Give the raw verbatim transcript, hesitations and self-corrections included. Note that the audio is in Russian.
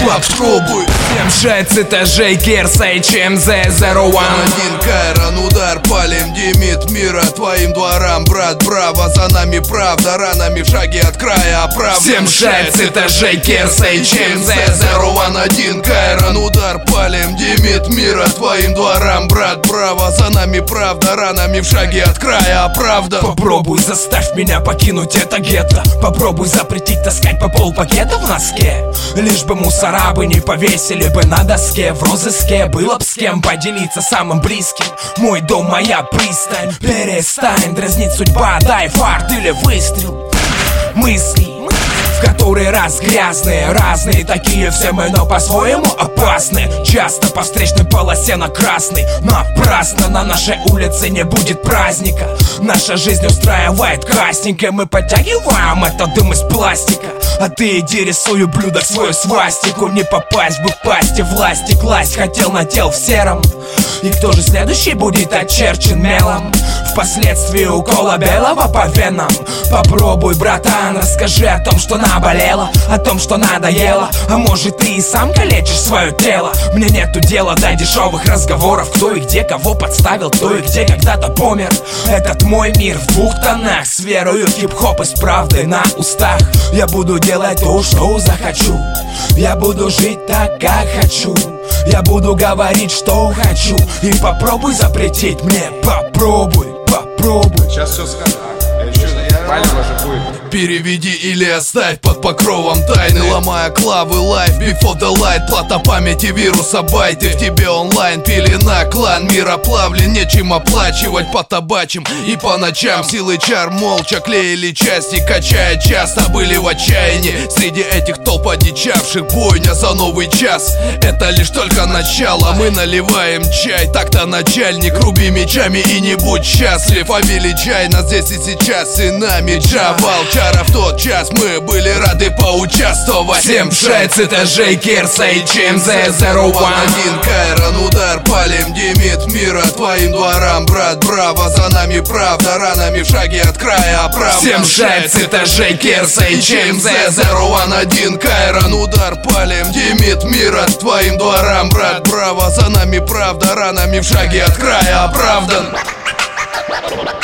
Попробуй. семьдесят шесть этажей Керса эйч эм зет зеро один. Один Кайрон, удар, палим, димит мира твоим дворам, брат, браво, за нами правда, ранами в шаге от края оправдан. семьдесят шесть этажей Керса эйч эм зет зеро один Кайрон, удар, палим, димит мира твоим дворам, брат, браво, за нами правда, ранами в шаге от края оправдан. Попробуй заставь меня покинуть это гетто. Попробуй запретить таскать по пол пакета в носке. Лишь бы мусора бы не повесили бы на доске. В розыске было б с кем поделиться самым близким. Мой дом, моя пристань. Перестань дразнить судьба, дай фарт или выстрел. Мысли в который раз грязные, разные такие все мы, но по-своему опасны. Часто по встречной полосе на красный. Напрасно на нашей улице не будет праздника. Наша жизнь устраивает кастинг, и мы подтягиваем этот дым из пластика. А ты иди рисуй, ублюдок, свою свастику. Не попасть бы в пасти власти, класть хотел, надел в сером. И кто же следующий будет очерчен мелом? Впоследствии укола белого по венам. Попробуй, братан, расскажи о том, что наболело, о том, что надоело. А может ты и сам калечишь свое тело? Мне нету дела до дешевых разговоров. Кто и где кого подставил, кто и где когда-то помер. Этот мой мир в двух тонах, с верою в хип-хоп и с правдой на устах. Я буду делать то, что захочу. Я буду жить так, как хочу. Я буду говорить, что хочу. И попробуй запретить мне. Попробуй, попробуй. Сейчас все скажу. А еще палево же будет. Переведи или оставь под покровом тайны, ломая клавы, лайф, before the light. Плата памяти, вируса, байты. В тебе онлайн пелена, клан мира плавлен. Нечем оплачивать по табачим и по ночам. Силы чар молча клеили части, качая часто были в отчаянии. Среди этих толп одичавших бойня за новый час. Это лишь только начало, мы наливаем чай. Так-то начальник, руби мечами и не будь счастлив. А величай нас здесь и сейчас, и нами Джавал. В тот час мы были рады поучаствовать. семьдесят шесть этажей Керса эйч эм зет зеро один Кайрон, удар, палим, димит мира твоим дворам, брат, браво, за нами правда, ранами в шаге от края оправдан. семьдесят шесть этажей Керса эйч эм зет зеро один Кайрон, удар, палим, димит мира твоим дворам, брат, браво, за нами правда, ранами в шаге от края оправдан.